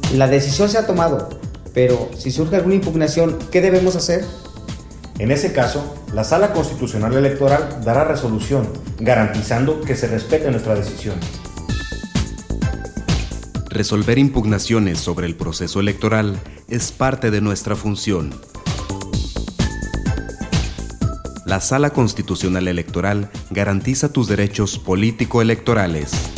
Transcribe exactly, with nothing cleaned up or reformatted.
La decisión se ha tomado, pero si surge alguna impugnación, ¿qué debemos hacer? En ese caso, la Sala Constitucional Electoral dará resolución, garantizando que se respete nuestra decisión. Resolver impugnaciones sobre el proceso electoral es parte de nuestra función. La Sala Constitucional Electoral garantiza tus derechos político-electorales.